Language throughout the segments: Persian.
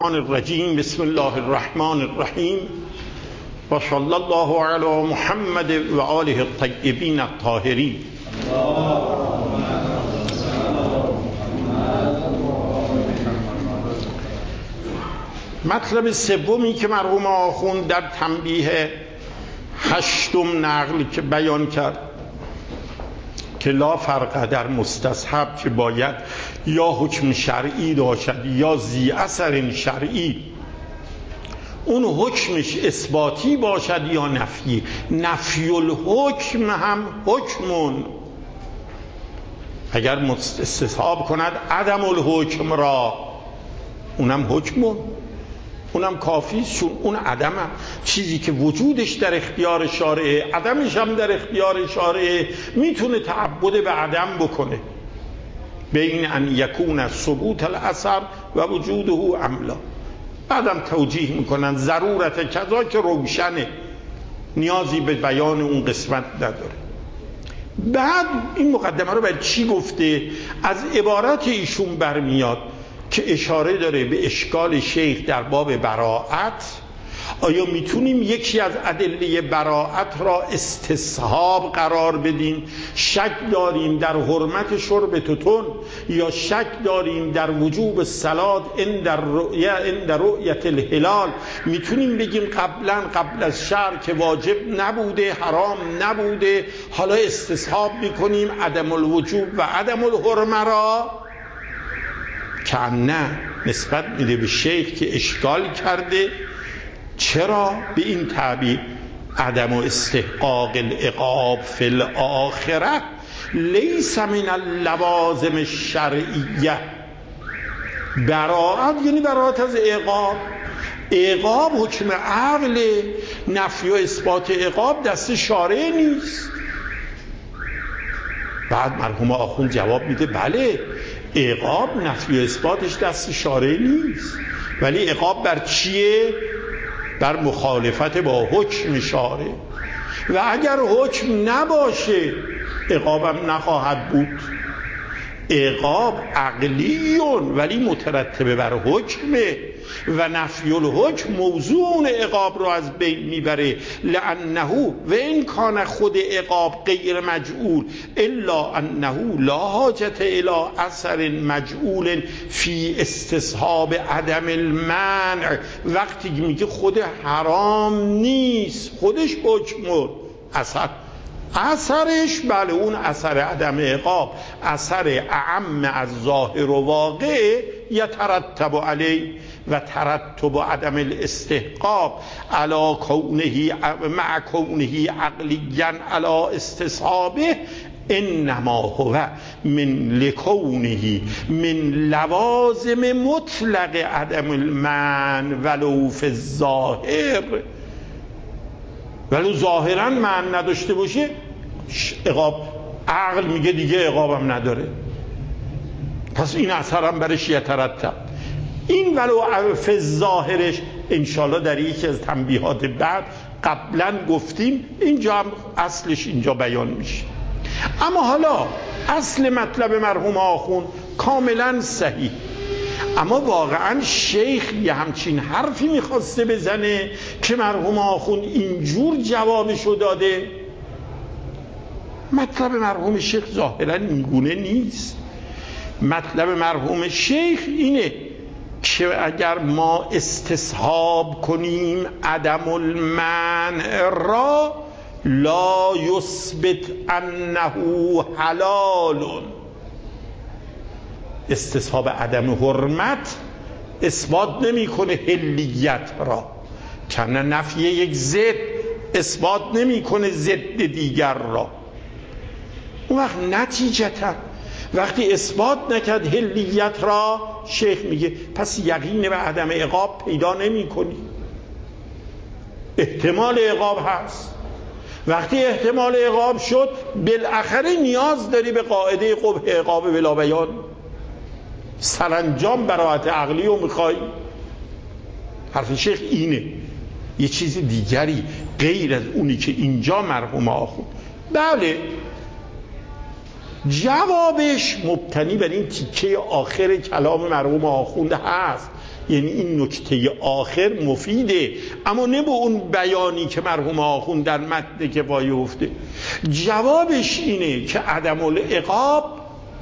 الرجیم. بسم الله الرحمن الرحیم و صلی الله علی محمد و آله الطیبین الطاهرین. مطلب سومی که مرحوم آخوند در تنبیه هشتم نقل که بیان کرد که لا فرق در مستصحب که باید یا حکم شرعی باشد یا ذی اثر شرعی، اون حکمش اثباتی باشد یا نفی. نفی الحکم هم حکمون، اگر استصحاب کند عدم الحکم را، اونم حکمون، اونم کافی، چون اون عدم هم چیزی که وجودش در اختیار شارعه، عدمش هم در اختیار شارعه، میتونه تعبد به عدم بکنه. بین ان یکون ثبوت الاثر و وجوده عملا. بعدم توجیه میکنن ضرورت کذا که روشنه، نیازی به بیان اون قسمت نداره. بعد این مقدمه رو برای چی گفته؟ از عبارت ایشون برمیاد که اشاره داره به اشکال شیخ در باب براءت. آیا میتونیم یکی از ادله براءت را استصحاب قرار بدیم؟ شک داریم در حرمت شرب توتون، یا شک داریم در وجوب الصلاة عند رؤیت الهلال، میتونیم بگیم قبل از شرع که واجب نبوده، حرام نبوده، حالا استصحاب میکنیم عدم الوجوب و عدم الحرمه را؟ که نه، نسبت میده به شیخ که اشکال کرده. چرا به این تعبیر؟ عدم استحقاق العقاب فی الاخره لیس من اللوازم الشرعیه. براءت یعنی براءت از عقاب. عقاب حکم عقل، نفی و اثبات عقاب دست شارع نیست. بعد مرحوم آخوند جواب میده بله، عقاب نفی و اثباتش دست شارع نیست، ولی عقاب بر چیه؟ بر مخالفت با حکم شارع. و اگر حکم نباشه عقابم نخواهد بود. عقاب عقلیون ولی مترتبه بر حکمه، و نفی الحکم موضوع عقاب رو از بین میبره. لانه و این کان خود عقاب غیر مجعول الا انه لا حاجت الی اثر مجعول فی استصحاب عدم المنع. وقتی میگه خود حرام نیست، خودش حکم اثرش، بله اون اثر عدم عقاب اثر اعم از ظاهر و واقع، یترتب علی و ترتب عدم الاستحقاق علی کونه مع کونه عقلیا علی استصحابه انما هو من لکونه من لوازم مطلق عدم المنع ولو فی الظاهر. ولو ظاهرا معنی نداشته باشه عقاب، عقل میگه دیگه عقابم نداره، پس این اثرم برش یترتب. این ولو فی ظاهرش انشالله در یکی از تنبیهات بعد قبلا گفتیم، اینجا هم اصلش اینجا بیان میشه. اما حالا اصل مطلب مرحوم آخوند کاملا صحیح، اما واقعا شیخ یه همچین حرفی میخواسته بزنه که مرحوم آخوند اینجور جوابشو داده؟ مطلب مرحوم شیخ ظاهرا اینگونه نیست. مطلب مرحوم شیخ اینه که اگر ما استصحاب کنیم عدم المنع را، لا یثبت انه حلال. استصحاب عدم حرمت اثبات نمیکنه حلیت را، کنه نفی یک ضد اثبات نمیکنه ضد دیگر را. اون وقت نتیجتا وقتی اثبات نکرد حلیت را، شیخ میگه پس یقین به عدم عقاب پیدا نمی کنی. احتمال عقاب هست. وقتی احتمال عقاب شد بالاخره نیاز داری به قاعده قبح عقاب بلا بیان. سرانجام براءت عقلی رو میخوای. حرف شیخ اینه، یه چیز دیگری غیر از اونی که اینجا مرحوم آخوند. بله جوابش مبتنی بر این تیکه آخر کلام مرحوم آخوند هست، یعنی این نکته آخر مفیده، اما نه به اون بیانی که مرحوم آخوند در متن کفایه گفته. جوابش اینه که عدم العقاب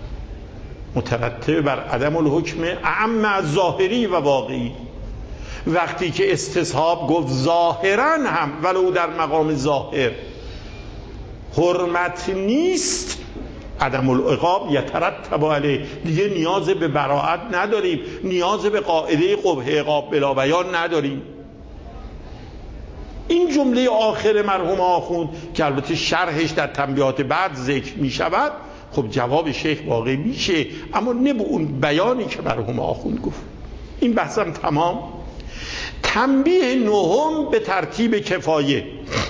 مترتب بر عدم الحکم اعم از ظاهری و واقعی. وقتی که استصحاب گفت ظاهرا هم ولو در مقام ظاهر حرمت نیست، عدم العقاب یترتب علیه، دیگه نیاز به براءت نداریم، نیاز به قاعده قبح عقاب بلا بیان نداریم. این جمله آخر مرحوم آخوند که البته شرحش در تنبیهات بعد ذکر می شود، خب جواب شیخ واقع میشه، اما نه به اون بیانی که مرحوم آخوند گفت. این بحثم تمام. تنبیه نهم به ترتیب کفایه.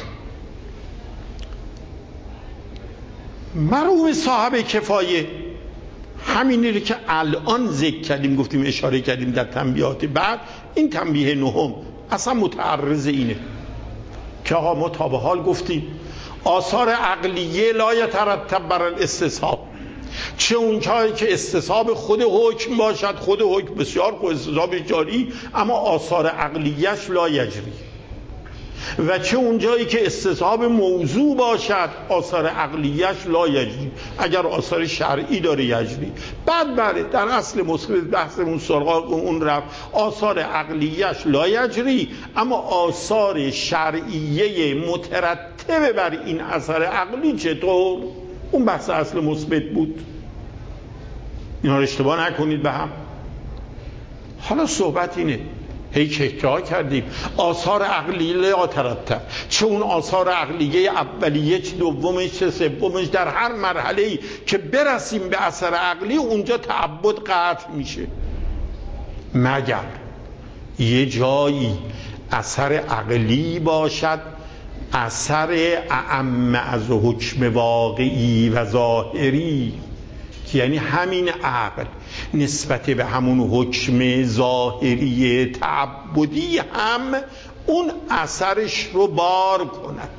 مرحوم صاحب کفایه همینی رو که الان ذکر کردیم، گفتیم اشاره کردیم در تنبیهات بعد، این تنبیه نهم اصلا متعرض اینه که آقا ما تا به حال گفتیم آثار عقلیه لا یترتب بر الاستصحاب، چه اون جایی که استصحاب خود حکم باشد، خود حکم بسیار خود استصحاب جاری، اما آثار عقلیش لا یجری، و چه اون جایی که استصحاب موضوع باشد آثار عقلیش لا یجری، اگر آثار شرعی داره یجری. بعد در اصل مثبت بحثمون سراغ اون رفت، آثار عقلیش لا یجری، اما آثار شرعیه مترتب بر این اثر عقلی چطور؟ اون بحث اصل مثبت بود. اینا رو اشتباه نکنید به هم. حالا صحبت اینه، هی که کردیم آثار عقلیه لا ترتب، چه اون آثار عقلیه اولیه، چه دومش، چه سومش، در هر مرحله‌ای که برسیم به اثر عقلی اونجا تعبد قطع میشه، مگر یه جایی اثر عقلی باشد اثر اعم از حکم واقعی و ظاهری، یعنی همین عقل نسبت به همون حکم ظاهری تعبدی هم اون اثرش رو بار کند.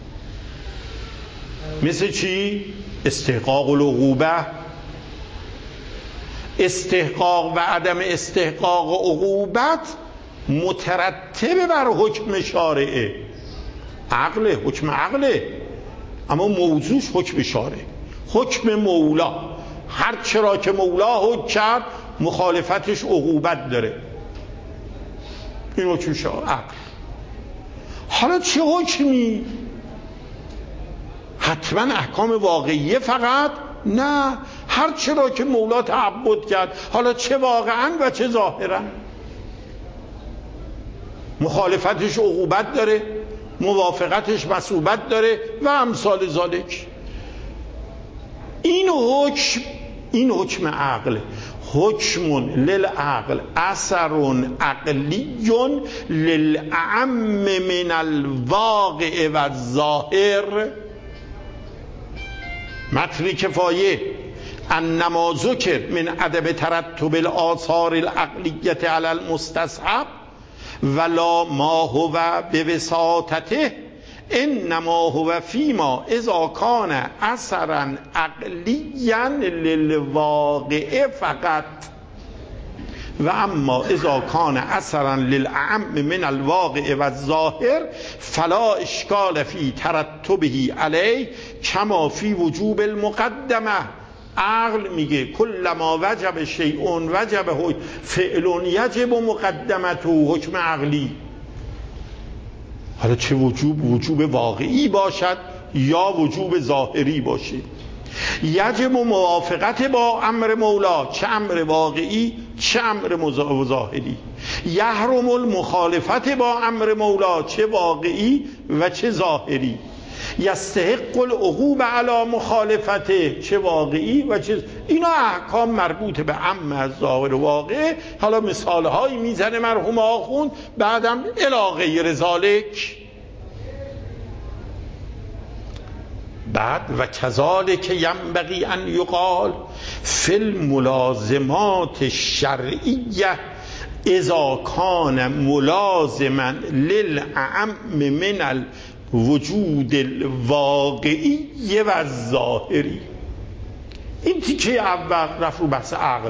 مثل چی؟ استحقاق العقوبه. استحقاق و عدم استحقاق عقوبت مترتب بر حکم شارعه، عقله، حکم عقله، اما موضوعش حکم شارع، حکم مولا. هر چرا که مولا حکم کرد مخالفتش عقوبت داره، این حکم شارع عقل. حالا چه حکمی؟ حتما احکام واقعیه فقط؟ نه، هر چرا که مولا تعبد کرد، حالا چه واقعا و چه ظاهرا، مخالفتش عقوبت داره، موافقتش مثوبت داره و امثال ذالک. این حکم عقل، حکم للعقل اثر عقلی للأعم من الواقع و الظاهر. متن کفایه انما ذکر من عدم ترتب الاثار العقلیه علی المستصحب ولا ما هو بوساطته انما هو فیما اذا کان اثرا عقلیا للواقع فقط و اما اذا کان اثرا للأعم من الواقع و الظاهر فلا اشکال فی ترتبه علیه کما فی وجوب المقدمه. عقل میگه کلما وجب شیء وجب فعل یجب مقدمته، حکم عقلی. حالا چه وجوب واقعی باشد یا وجوب ظاهری باشه، یجب موافقت با امر مولا، چه امر واقعی چه امر ظاهری، یحرم المخالفت با امر مولا، چه واقعی و چه ظاهری، یستحق العقوبه علی مخالفته، چه واقعی و چه. اینا احکام مربوط به عم از ظاهر واقع. حالا مثال هایی میزنه مرحوم آخوند، بعدم الی غیر ذالک. بعد و کذالک ینبغی ان یقال فی الملازمات الشرعیه اذا کان ملازما للأعم من الوجود الواقعی و الظاهری. این تیکه اول رفت رو بحث عقل.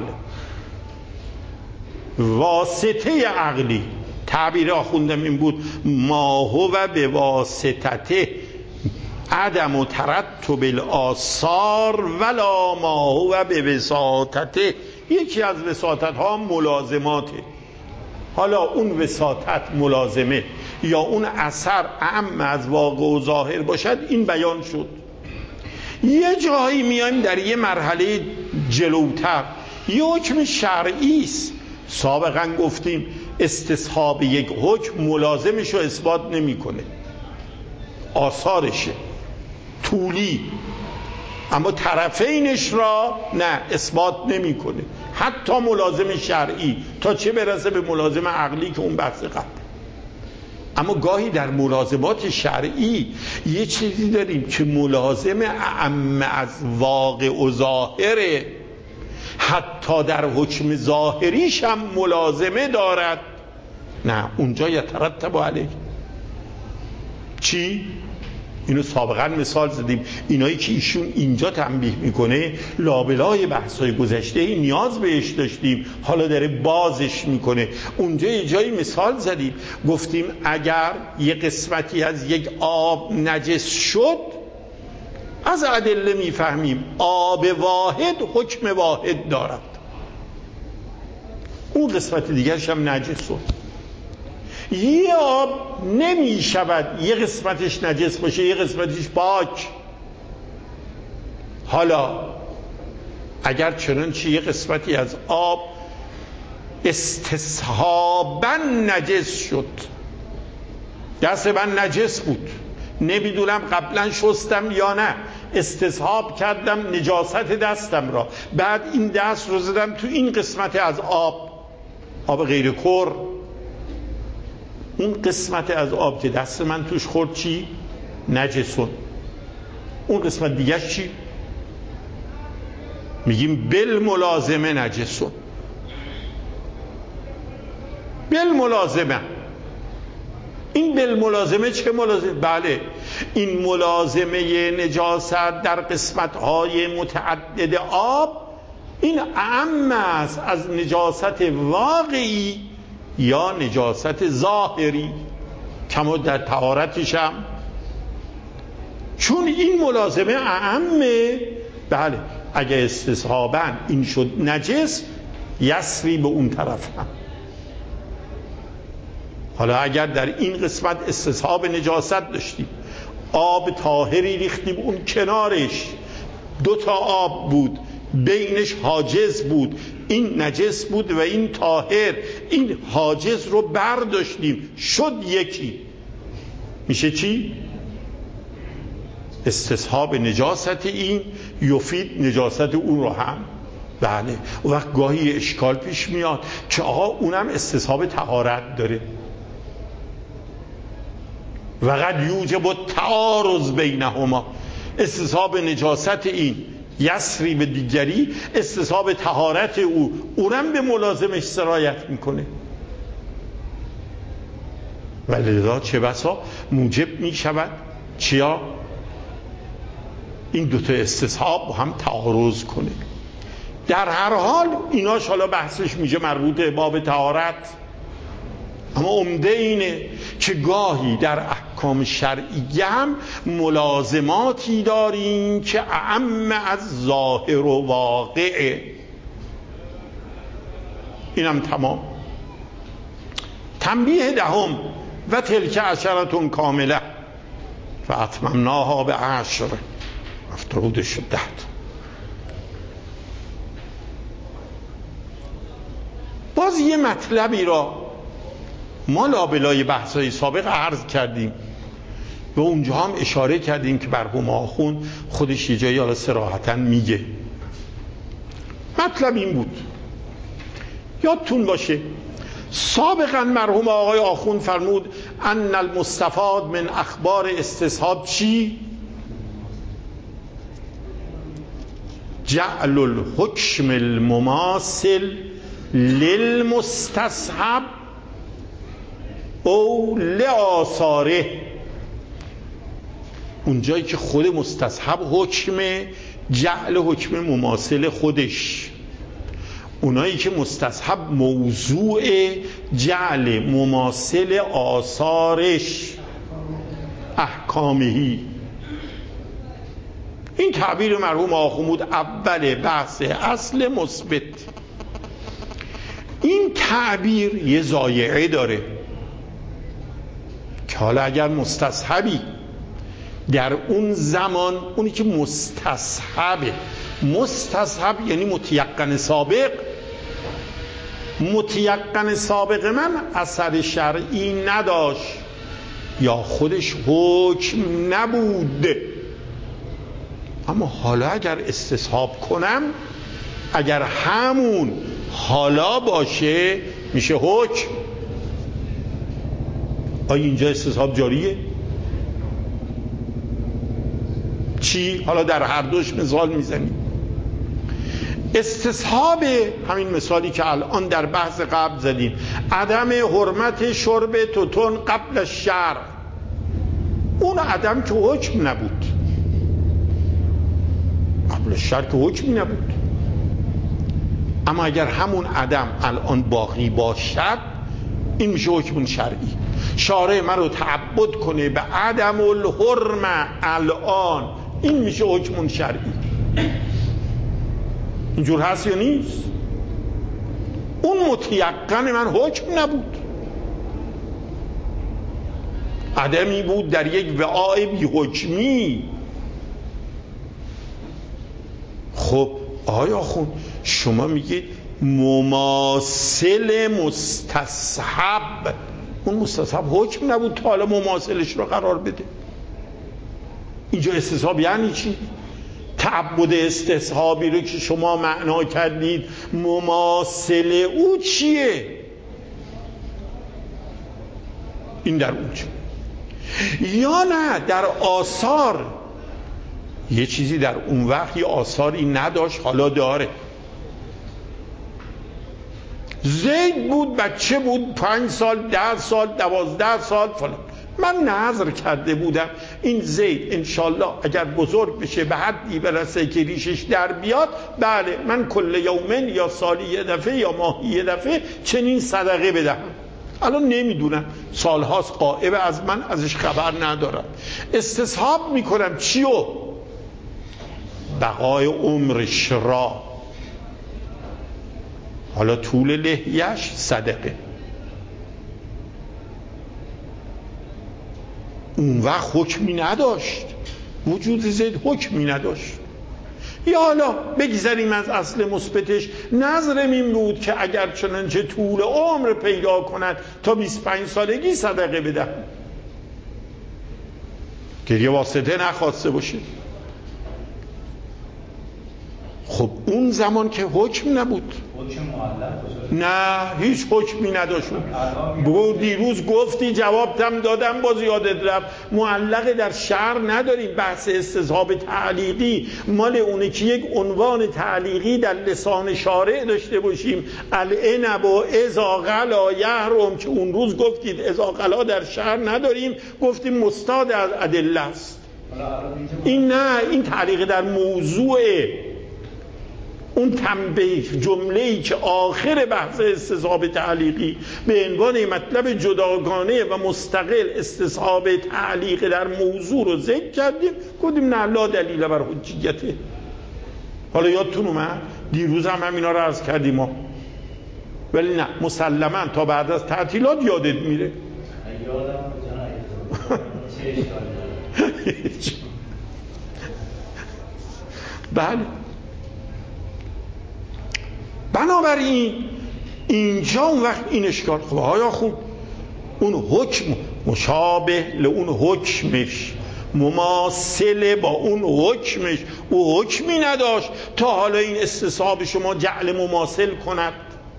واسطه عقلی تعبیر آخوندم این بود: ما هو به واسطته عدم ترتب الآثار ولا ما هو به وساطته. یکی از وساطت ها ملازماته. حالا اون وساطت ملازمه یا اون اثر اعم از واقع و ظاهر باشد، این بیان شد. یه جایی میایم در یه مرحله جلوتر، یه حکم شرعی است. سابقا گفتیم استصحاب یک حکم ملازمش رو اثبات نمیکنه، آثارشه طولی، اما طرفینش را نه اثبات نمیکنه، حتی ملازم شرعی، تا چه برسه به ملازم عقلی که اون بحث قبل. اما گاهی در ملازمات شرعی یه چیزی داریم که ملازم اعم از واقع و ظاهره، حتی در حکم ظاهریش هم ملازمه دارد. نه اونجا یترتب علیه. چی؟ اینو سابقا مثال زدیم. اینایی که ایشون اینجا تنبیه میکنه لابلای بحثای گذشته نیاز بهش داشتیم، حالا داره بازش میکنه. اونجا یه جایی مثال زدیم، گفتیم اگر یه قسمتی از یک آب نجس شد، از ادله میفهمیم آب واحد حکم واحد دارد، اون قسمت دیگرش هم نجس شد. یه آب نمی شود یه قسمتش نجس باشه یه قسمتش پاک. حالا اگر چنانچه یه قسمتی از آب استصحاباً نجس شد، دست من نجس بود، نمیدونم قبلا شستم یا نه، استصحاب کردم نجاست دستم را، بعد این دست رو زدم تو این قسمت از آب غیر کر، اون قسمت از آب که دست من توش خورد چی؟ نجسون. اون قسمت دیگه چی؟ میگیم بالملازمه نجسون. بالملازمه. این بالملازمه چه ملازمه؟ بله، این ملازمه نجاست در قسمت‌های متعدد آب این اعم است از نجاست واقعی یا نجاست ظاهری، کما در طهارتش هم. چون این ملازمه اعمه، بله اگه استصحاباً این شد نجس، یسری به اون طرف هم. حالا اگر در این قسمت استصحاب نجاست داشتیم، آب طاهری ریختیم اون کنارش، 2 آب بود، بینش حاجز بود، این نجس بود و این طاهر، این حاجز رو برداشتیم شد یکی، میشه چی؟ استصحاب نجاست این یفید نجاست اون رو هم. بله، و وقت گاهی اشکال پیش میاد که آقا اونم استصحاب طهارت داره و قد یوجب التعارض بینهما. استصحاب نجاست این یسری به دیگری، استصحاب طهارت اونم به ملازمش سرایت میکنه، ولذا چه بسا موجب میشود چیا؟ این 2 استصحاب با هم تعارض کنه. در هر حال ایناش حالا بحثش میشه مربوط به باب طهارت، اما عمده اینه که گاهی در احکام شرعی هم ملازماتی داریم که اعم از ظاهر و واقعه. اینم تمام. تنبیه دهم: و تلک عشرة کامله فاتممناها ب10. افترود شد 10. باز یه مطلبی را ما لابلای بحث‌های سابق عرض کردیم و اونجا هم اشاره کردیم که مرحوم آخوند خودش یه جایی حالا صراحتاً میگه. مطلب این بود، یادتون باشه سابقاً مرحوم آقای آخوند فرمود ان المستفاد من اخبار استصحاب چی؟ جعل الحکم المماثل للمستصحب او لآثاره. اونجایی که خود مستصحب حکمه جعل حکم مماثل خودش، اونایی که مستصحب موضوع جعل مماثل آثارش احکامهی. این تعبیر مرحوم آخوند اول بحث اصل مثبت. این تعبیر یه ضایعه داره که حالا اگر مستصحبی در اون زمان، اونی که مستصحبه، مستصحب یعنی متیقن سابق، متیقن سابق من اثر شرعی نداشت یا خودش حکم نبود، اما حالا اگر استصحاب کنم، اگر همون حالا باشه میشه حکم. آیا اینجا استصحاب جاریه؟ چی؟ حالا در هر دوش مثال میزنیم. استصحاب همین مثالی که الان در بحث قبل زدیم، عدم حرمت شرب توتون قبل الشرع، اون عدم که حکم نبود، قبل الشرع که حکمی نبود، اما اگر همون عدم الان باقی باشد این میشه حکم شرعی. شارع من رو تعبد کنه به عدم الحرمه الان، این میشه حکم شرعی. اینجور هست یا نیست؟ اون متیقن من حکم نبود، عدمی بود در یک وعاء بی حکمی. خب آیا خون شما میگید مماثل مستصحب، اون مستصحب حکم نبود تا حالا مماثلش رو قرار بده. اینجا استصحاب یعنی چی؟ تعبد استصحابی رو که شما معنا کردید مماثل او چیه؟ این در اونجا. یا نه در آثار یه چیزی در اون وقت یه آثاری نداشت حالا داره. زید بود، بچه بود، 5 سال، 10 سال، 12 سال فلان، من نظر کرده بودم این زید انشالله اگر بزرگ بشه به حدی برسه که ریشش در بیاد، بله من کل یومن یا سالی یه دفعه یا ماهی یه دفعه چنین صدقه بدهم. الان نمیدونم، سالهاست غائب از من، ازش خبر ندارم. استصحاب میکنم چیو؟ بقای عمرش را، حالا طول لحیه‌اش صدقه. اون وقت حکمی نداشت، وجود زید حکمی نداشت. یا حالا بگذاریم از اصل مثبتش، نظرم این بود که اگر چنانچه طول عمر پیدا کند تا 25 سالگی صدقه بدم، که یه واسطه نخواسته باشه. خب اون زمان که حکم نبود، حکم معلق نه هیچ حکمی نداشت. دیروز گفتی جوابتم دادم، باز یادت رفت، معلق در شرع نداریم. بحث استصحاب تعلیقی مال اونه که یک عنوان تعلیقی در لسان شارع داشته باشیم، العنب و اذا غلا یحرم، که اون روز گفتید اذا غلا در شرع نداریم، گفتیم مستاد از ادله است. این نه، این تعلیق در موضوعه. اون تنبیه جمله‌ای که آخر بحث استصحاب تعلیقی به عنوان مطلب جداگانه و مستقل استصحاب تعلیق در موضوع رو ذکر کردیم، گفتیم نه لا دلیل بر حجیته. حالا یادتون اومد دیروز هم همینا رو عرض کردیم ما. ولی نه مسلما تا بعد از تعطیلات یادت میره. یادم چه اشکالی داره. بله، بنابراین اینجا اون وقت این اشکال. خب آیا خوب اون حکم مشابه لون حکمش، مماثل با اون حکمش، او حکمی نداشت تا حالا این استصحاب شما جعل مماثل کند.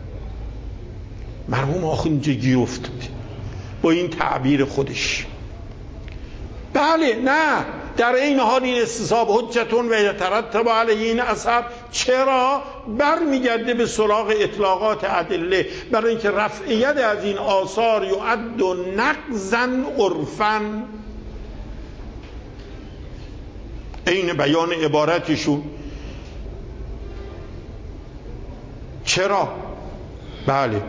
مرحوم آخوند اینجا گیر افتاد با این تعبیر خودش. بله نه، در این حال این استصحاب حجتون و یترتب علیه این اثر. چرا؟ برمیگرده به سراغ اطلاقات ادله، برای اینکه رفعیت از این آثار یعد نقضا عرفا، این بیان عبارتشون چرا؟ بله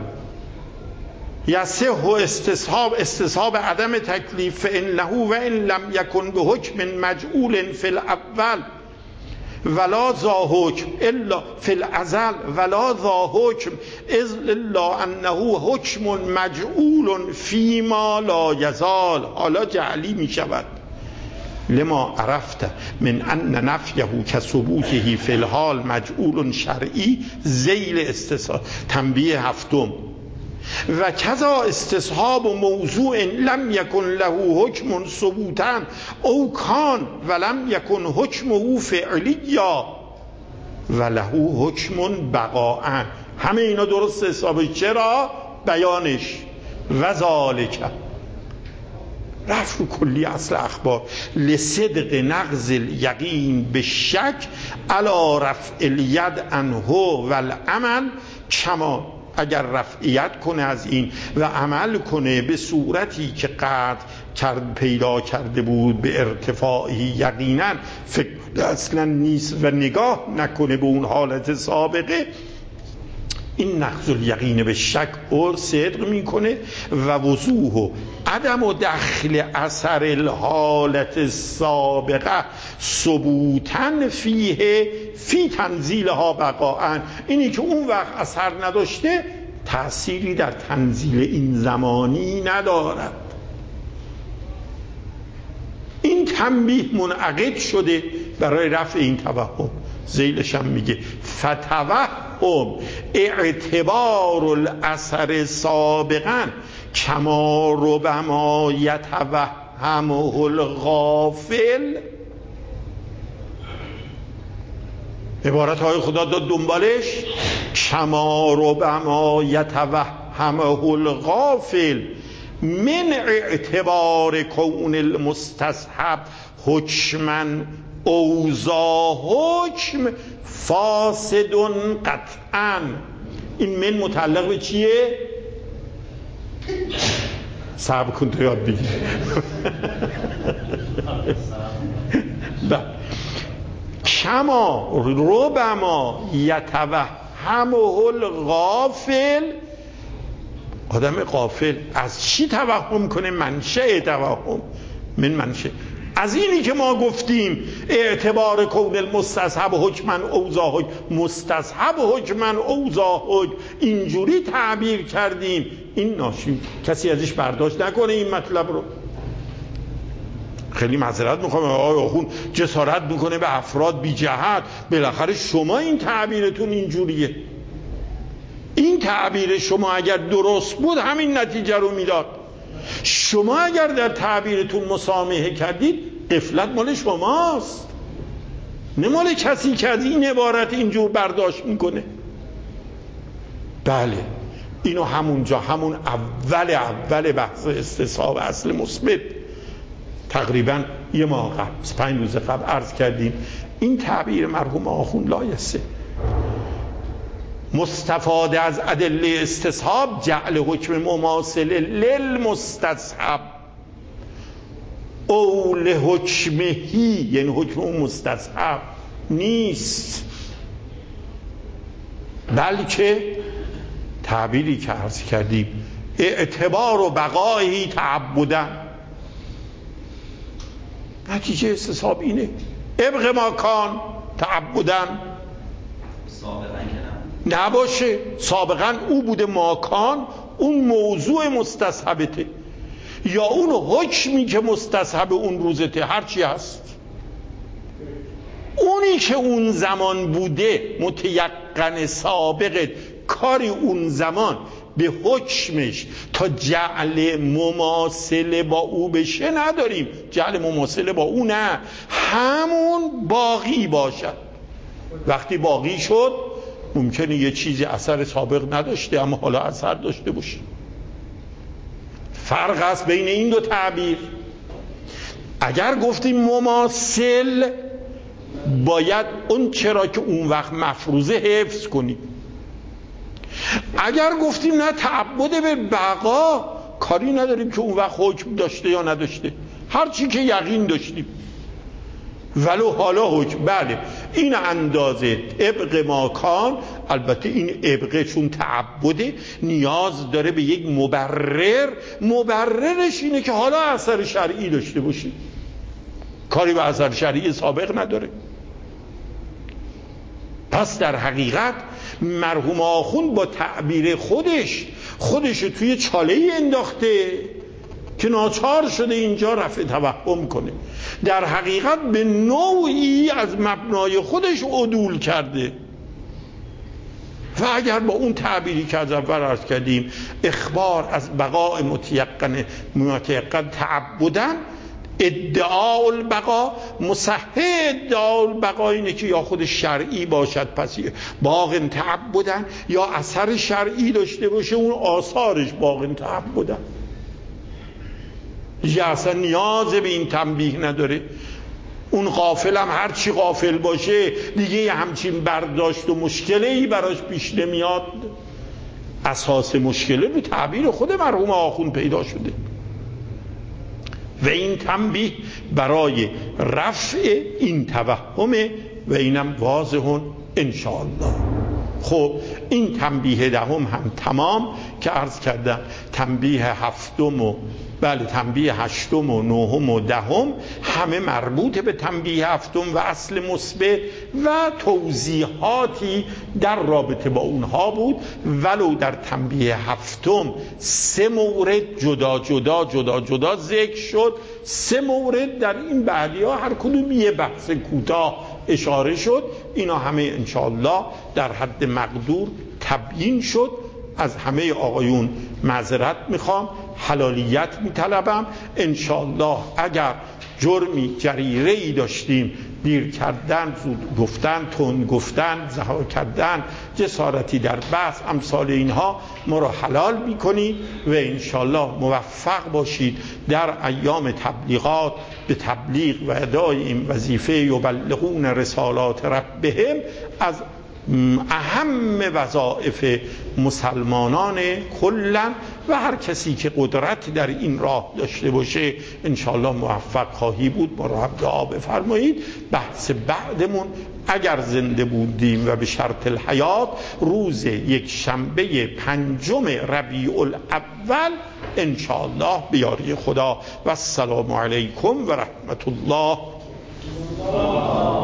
یصح استصحاب عدم تکلیف فانه و ان لم یکن به حکم مجعول فی الاول ولا ذا حکم الا فی الازل ولا ذا حکم الا انه حکم مجعول فیما لا یزال. حالا جعلی می شود لما عرفت من ان نفیه کثبوته فی الحال مجعول شرعی ذیل استصحاب. تنبیه هفتم و کذا استصحاب موضوع لم یکن له حکم ثبوتا او کان ولم یکن حکمه فعلیا و له حکم بقاء. همه اینا درست حسابه. چرا؟ بیانش و ذالک رفع کلی اصل اخبار لصدق نقض الیقین به شک علی رفع الید عنه و العمل کما اگر رفعیت کنه از این و عمل کنه به صورتی که قطع پیدا کرده بود به ارتفاعی یقینا فکر اصلا نیست و نگاه نکنه به اون حالت سابقه، این نقض الیقین به شک اور صدق میکنه و وضوح و عدم و دخل اثر الحالت سابقه ثبوتن فیه فی تنزیلها بقاءن. اینی که اون وقت اثر نداشته تأثیری در تنزیل این زمانی ندارد. این تنبیه منعقد شده برای رفع این توهم. ذیلش هم میگه فتوهم اعتبار الاثر سابقا کما ربما یتوهمه الغافل. عبارت های خدا داد دنبالش کما ربما یتوهمه الغافل من اعتبار کون المستصحب حکما اوضاع حکم فاسد قطعا. این من متعلق به چیه؟ صبر کن تو یاد بگیر. کما ربما یتوهمه الغافل. آدم غافل از چی توهم کنه؟ منشأ توهم من منشأ از اینی که ما گفتیم اعتبار کون المستصحب حکما اوضاع حکم، مستصحب حکما اوضاع حکم اینجوری تعبیر کردیم. این ناشی کسی ازش برداشت نکنه این مطلب رو. خیلی معذرت میخوام آقای آخوند جسارت میکنه به افراد بی جهت. بالاخره شما این تعبیرتون اینجوریه. این تعبیر شما اگر درست بود همین نتیجه رو میداد. شما اگر در تعبیرتون مسامحه کردید غفلت مال شماست، نه مال کسی که از این عبارت اینجور برداشت میکنه. بله اینو همونجا همون اول بحث استصحاب اصل مثبت تقریبا یه ماه قبل 5 روز قبل عرض کردیم. این تعبیر مرحوم آخوند لایسه مستفاده از ادله استصحاب جعل حکم مماثل للمستصحب او لحکمهی، یعنی حکم اون مستصحب نیست، بلکه تعبیری که عرض کردیم اعتبار و بقایی تعبدن. نتیجه استصحاب اینه ابق ما کان تعبدن نباشه. سابقا او بوده ماکان، اون موضوع مستصحبته یا اون حکمی که مستصحب اون روزته، هرچی هست اونی که اون زمان بوده متیقن سابقت کاری اون زمان به حکمش تا جعل مماثله با او بشه نداریم. جعل مماثله با او نه، همون باقی باشد. وقتی باقی شد ممکنه یه چیزی اثر سابق نداشته اما حالا اثر داشته باشه. فرق است بین این دو تعبیر. اگر گفتیم مماثل باید اون چرا که اون وقت مفروضه حفظ کنیم. اگر گفتیم نه تعبد به بقا کاری نداریم که اون وقت حکم داشته یا نداشته، هرچی که یقین داشتیم ولو حالا حکم. بله این اندازه ابق ماکان البته این ابقه چون تعبده نیاز داره به یک مبررش اینه که حالا اثر شرعی داشته باشه، کاری به اثر شرعی سابق نداره. پس در حقیقت مرحوم آخوند با تعبیر خودش توی چاله‌ای انداخته که ناچار شده اینجا رفع توهم کنه. در حقیقت به نوعی از مبنای خودش عدول کرده و اگر با اون تعبیری که از اول عرض کردیم اخبار از بقاء متیقن تعبدن، ادعاء البقا، مصحح ادعاء البقا اینه که یا خود شرعی باشد پس باقی تعبدن، یا اثر شرعی داشته باشه اون آثارش باقی تعبدن. یا اصلا نیاز به این تنبیه نداره. اون غافل هم هر چی غافل باشه دیگه همچین برداشت و مشکلی براش پیش نمیاد. اساس مشکله به تعبیر خود مرحوم آخوند پیدا شده و این تنبیه برای رفع این توهمه و اینم واضحون انشاءالله. خب این تنبیه دهم هم تمام که عرض کردم. تنبیه هفتم و تنبیه هشتم و نهم و دهم همه مربوط به تنبیه هفتم و اصل مثبت و توضیحاتی در رابطه با اونها بود، ولو در تنبیه هفتم 3 مورد جدا ذکر شد. 3 مورد در این بعدی‌ها هر کدوم یه بحث کوتاه اشاره شد. اینا همه انشاءالله در حد مقدور تبیین شد. از همه آقایون معذرت میخوام، حلالیت میطلبم. انشاءالله اگر جرمی جریره‌ای داشتیم، دیر کردن، زود گفتن، تند گفتن، زها کردن، جسارتی در بحث، امثال اینها ما را حلال میکنید و انشاءالله موفق باشید در ایام تبلیغات به تبلیغ و ادای این وظیفه یبلغون رسالات ربهم از اهم وظایف مسلمانان کلا و هر کسی که قدرت در این راه داشته باشه انشاءالله موفق خواهی بود. با رب دعا بفرمایید. بحث بعدمون اگر زنده بودیم و به شرط الحیات روز یک شنبه 5 ربیع الاول انشاءالله بیاری خدا. و السلام علیکم و رحمت الله.